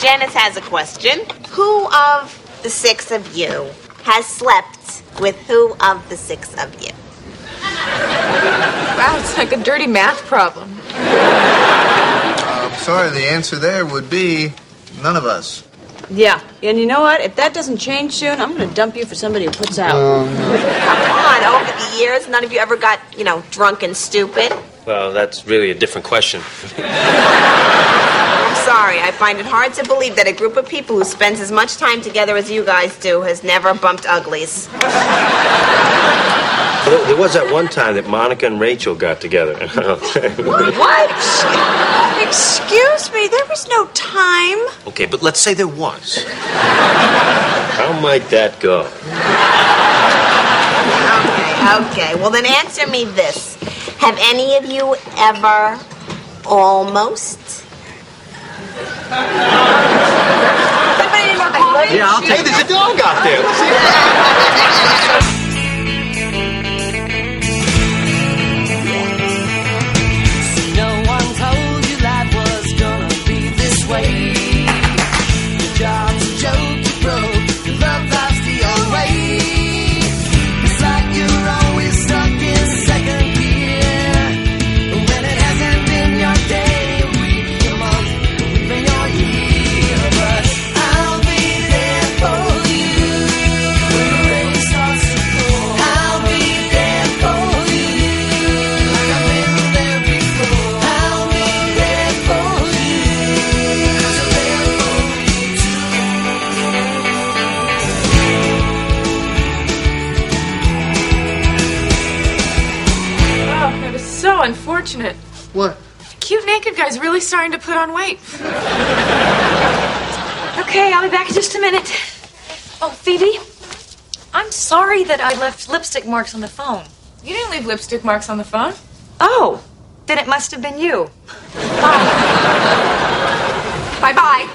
Janice has a question. Who of the six of you has slept with who of the six of you? Wow, it's like a dirty math problem. I'm sorry, the answer there would be none of us. Yeah, and you know what? If that doesn't change soon, I'm going to dump you for somebody who puts out. Come on, over the years, none of you ever got, drunk and stupid? Well, that's really a different question. I'm sorry, I find it hard to believe that a group of people who spends as much time together as you guys do has never bumped uglies. There was that one time that Monica and Rachel got together. What? Excuse me, there was no time. Okay, but let's say there was. How might that go? Okay. Well, then answer me this. Have any of you ever almost? Yeah, I'll take there's a dog out there. No one told you life was gonna be this way. Your job's a joke, you broke. Your love life's the old way. It's like you're always stuck in second gear. When it hasn't been your day, your week, your month, even your year. But I'll be there for you when the rain starts to pour. I'll be there for you like I've been there before. I'll be there for you 'cause I'm there for you too. Oh, that is so unfortunate. What? Cute naked guy's really starting to put on weight. Okay, I'll be back in just a minute. Oh, Phoebe, I'm sorry that I left lipstick marks on the phone. You didn't leave lipstick marks on the phone. Oh, then it must have been you. Bye-bye.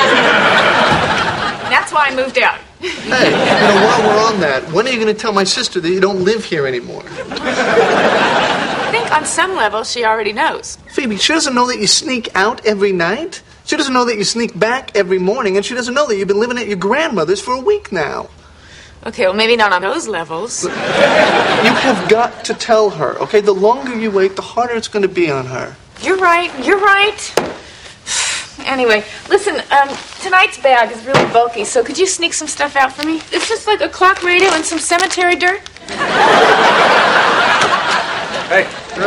That's why I moved out. Hey, while we're on that, when are you going to tell my sister that you don't live here anymore? I think on some level she already knows. Phoebe, she doesn't know that you sneak out every night. She doesn't know that you sneak back every morning, and she doesn't know that you've been living at your grandmother's for a week now. Okay, well, maybe not on those levels. You have got to tell her, okay? The longer you wait, the harder it's going to be on her. You're right. Anyway, listen, tonight's bag is really bulky, so could you sneak some stuff out for me? It's just like a clock radio and some cemetery dirt. Hey.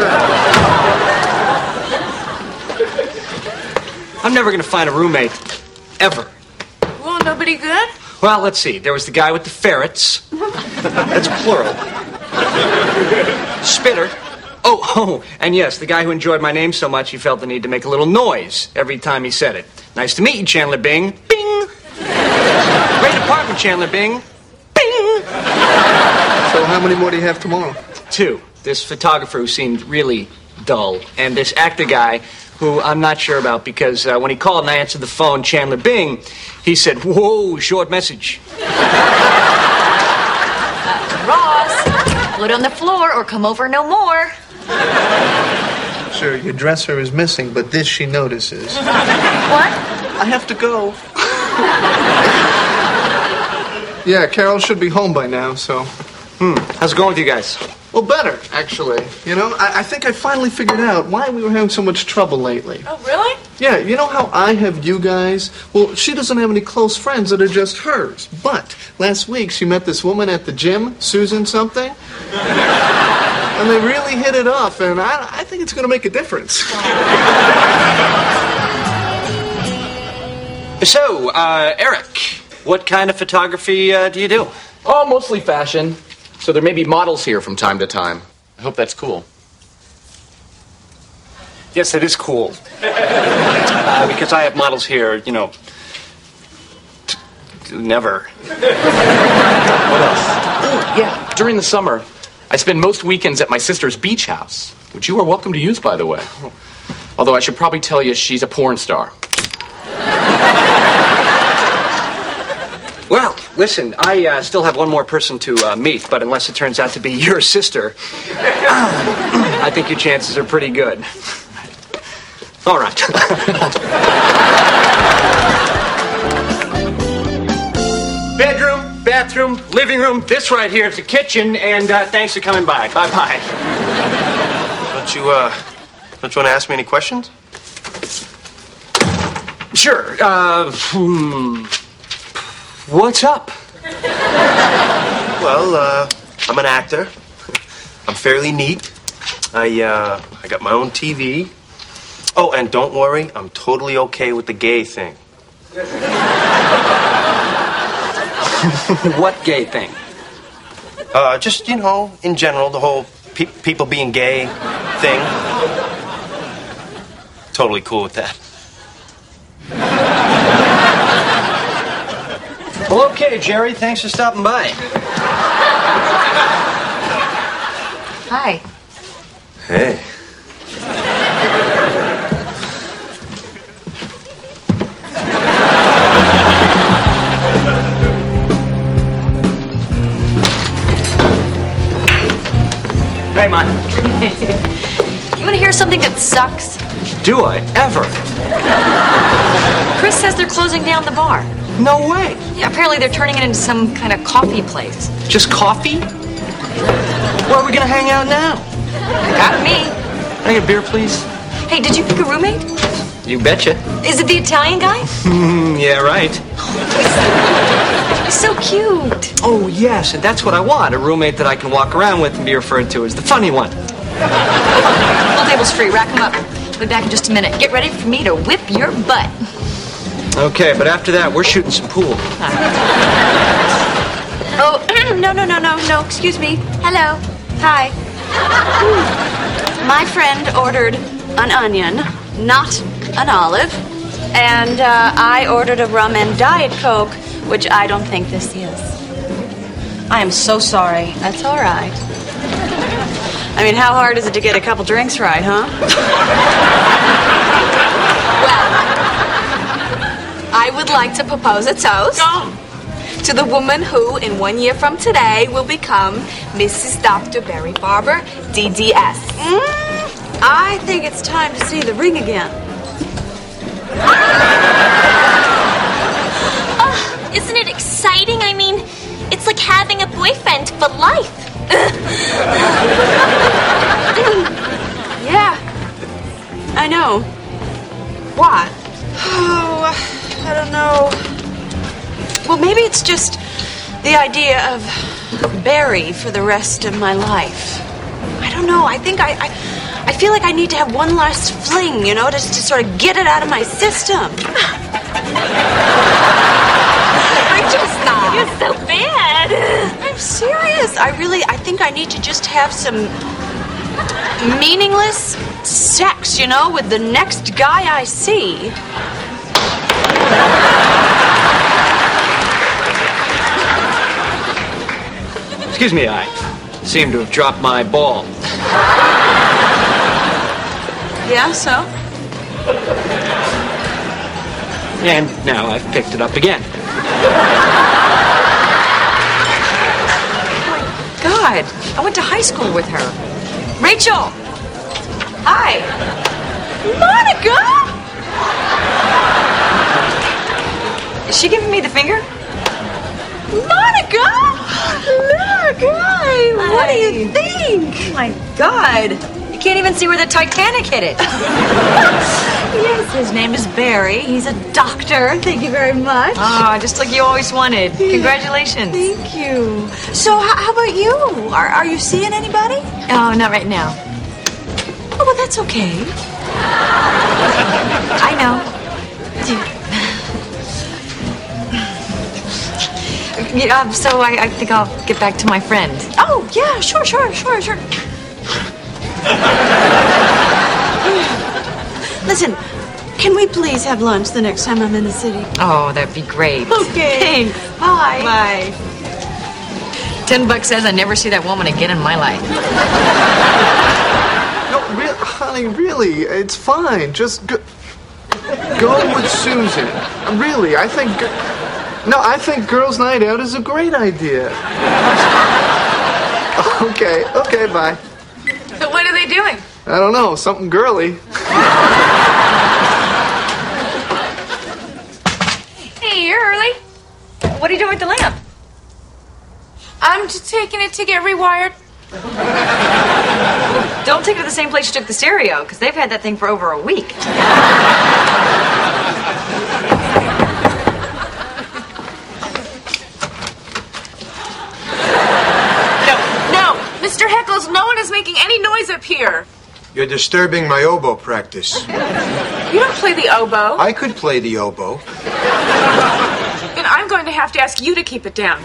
I'm never going to find a roommate. Ever. Well, nobody good? Well, let's see. There was the guy with the ferrets. That's plural. Spitter. Oh, and yes, the guy who enjoyed my name so much he felt the need to make a little noise every time he said it. Nice to meet you, Chandler Bing. Bing! Great apartment, Chandler Bing. Bing! So how many more do you have tomorrow? 2. This photographer who seemed really dull, and this actor guy who I'm not sure about because when he called and I answered the phone, Chandler Bing, he said, "Whoa, short message." Ross, put on the floor or come over no more. Sure, your dresser is missing, but this she notices. What? I have to go. Yeah, Carol should be home by now, so... How's it going with you guys? Well, better, actually. I think I finally figured out why we were having so much trouble lately. Oh, really? Yeah, you know how I have you guys? Well, she doesn't have any close friends that are just hers. But last week she met this woman at the gym, Susan something. And they really hit it off, and I think it's going to make a difference. So, Eric, what kind of photography do you do? Oh, mostly fashion. So there may be models here from time to time. I hope that's cool. Yes, it is cool. Because I have models here, never. What else? Oh, yeah, during the summer, I spend most weekends at my sister's beach house, which you are welcome to use, by the way. Although I should probably tell you she's a porn star. Well, listen, I still have one more person to meet, but unless it turns out to be your sister, I think your chances are pretty good. All right. bathroom, living room. This right here is the kitchen, and thanks for coming by. Bye-bye. Don't you want to ask me any questions? Sure. What's up? Well, I'm an actor. I'm fairly neat. I got my own TV. Oh, and don't worry, I'm totally okay with the gay thing. What gay thing? Just, in general, the whole people being gay thing. Totally cool with that. Well, okay, Jerry. Thanks for stopping by. Hi. Hey. Hey, man. You want to hear something that sucks? Do I ever? Chris says they're closing down the bar. No way. Yeah, apparently they're turning it into some kind of coffee place. Just coffee? Where are we gonna hang out now? Got me. Can I get a beer, please? Hey, did you pick a roommate? You betcha. Is it the Italian guy? Yeah, right. He's so cute. Oh, yes, and that's what I want. A roommate that I can walk around with and be referred to as the funny one. Full table's free. Rack them up. I'll be back in just a minute. Get ready for me to whip your butt. Okay, but after that, we're shooting some pool. Oh, no, excuse me. Hello. Hi. My friend ordered an onion, not an olive. And I ordered a rum and Diet Coke, which I don't think this is. I am so sorry. That's all right. I mean, how hard is it to get a couple drinks right, huh? Well, I would like to propose a toast to the woman who, in 1 year from today, will become Mrs. Dr. Barry Barber, DDS. I think it's time to see the ring again. Isn't it exciting? I mean, it's like having a boyfriend for life. Yeah, I know. What? Oh, I don't know. Well, maybe it's just the idea of Barry for the rest of my life. I don't know. I think I feel like I need to have one last fling, just to sort of get it out of my system. You're so bad. I'm serious. I think I need to just have some meaningless sex, with the next guy I see. Excuse me, I seem to have dropped my ball. Yeah, so? And now I've picked it up again. God, I went to high school with her. Rachel! Hi! Monica! Is she giving me the finger? Monica! Look, hi! What do you think? Oh my God! You can't even see where the Titanic hit it. Yes, his name is Barry. He's a doctor. Thank you very much. Ah, just like you always wanted. Congratulations. Thank you. So, how about you? Are you seeing anybody? Oh, not right now. Oh, well, that's okay. I know. Yeah, so I think I'll get back to my friend. Oh, yeah, sure. Listen, can we please have lunch the next time I'm in the city? Oh, that'd be great. Okay. Thanks. Bye. Bye. $10 says I never see that woman again in my life. No, honey, really, it's fine. Just go with Susan. Really, I think girls' night out is a great idea. Okay, bye. What are they doing? I don't know, something girly. Hey, you're early. What are you doing with the lamp? I'm just taking it to get rewired. Don't take it to the same place you took the stereo, because they've had that thing for over a week. No, Mr. Heckles, no one is making any noise up here. You're disturbing my oboe practice. You don't play the oboe. I could play the oboe. Then I'm going to have to ask you to keep it down.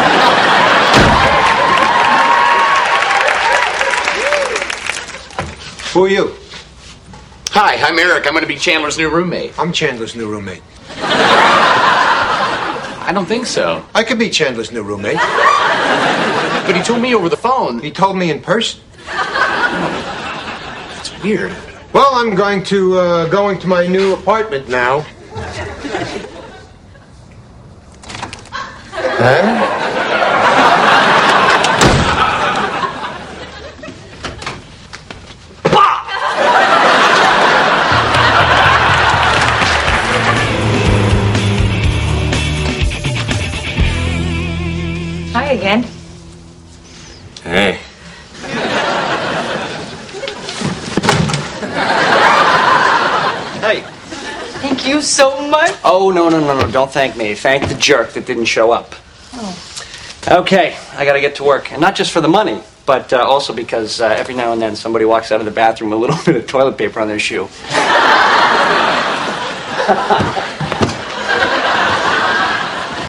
Who are you? Hi, I'm Eric. I'm going to be Chandler's new roommate. I'm Chandler's new roommate. I don't think so. I could be Chandler's new roommate. But he told me over the phone. He told me in person. It's weird. Well, I'm going to my new apartment now. Huh? Hi again. Hey. Hey. Thank you so much. Oh, no. Don't thank me. Thank the jerk that didn't show up. Oh. Okay, I gotta get to work. And not just for the money, but also because every now and then somebody walks out of the bathroom with a little bit of toilet paper on their shoe.